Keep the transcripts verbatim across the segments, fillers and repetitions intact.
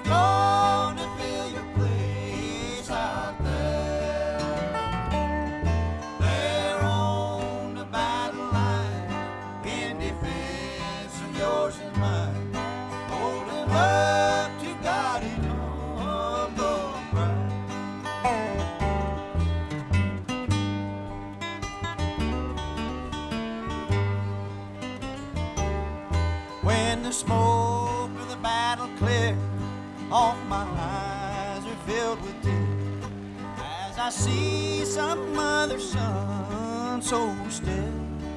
I'm gonna fill your place out there. There on the battle line, in defense of yours and mine, holding up to God in humble pride. When the smoke of the battle clears, all my eyes are filled with tears as I see some other son so still.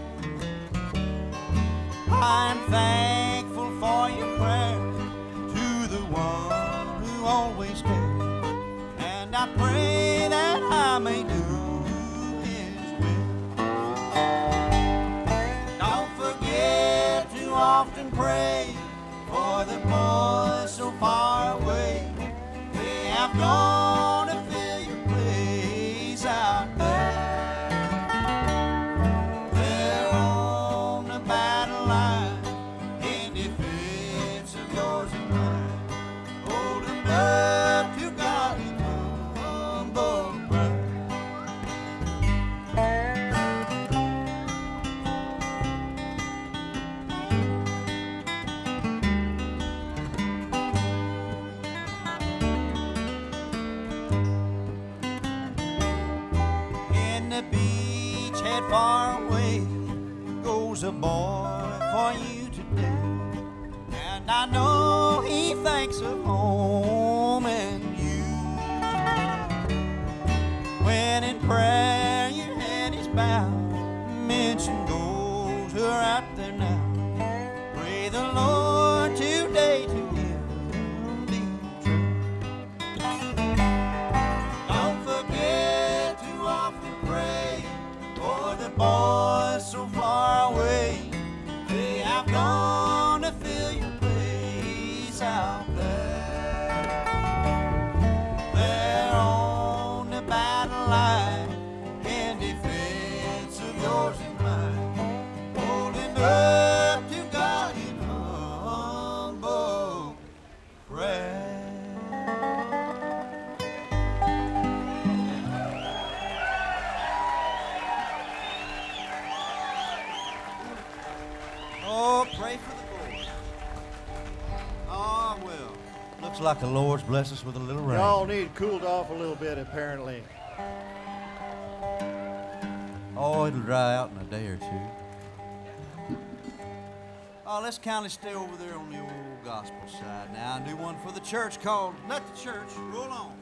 I'm thankful for your prayers to the one who always cares, and I pray that I may do his will. Don't forget to often pray for the boys so far away. They have gone to fill your place out there. They're on the battle line, in defense of yours and mine, holding up to God in humble pride. In the beachhead far away goes a boy for you today, and I know he thinks of home and you. When in prayer your head is bowed, mention those who are out there now. Pray the Lord today to him be true. Don't forget to often pray for the boys so far away. They have gone to fill your place out there. They're on the battle line, in defense of yours and mine, holding up to God in humble prayer. Oh, pray for the boys. Oh, well. Looks like the Lord's blessed us with a little rain. Y'all need cooled off a little bit, apparently. Oh, it'll dry out in a day or two. Oh, let's kind of stay over there on the old gospel side now and do one for the church called Let the Church Roll On.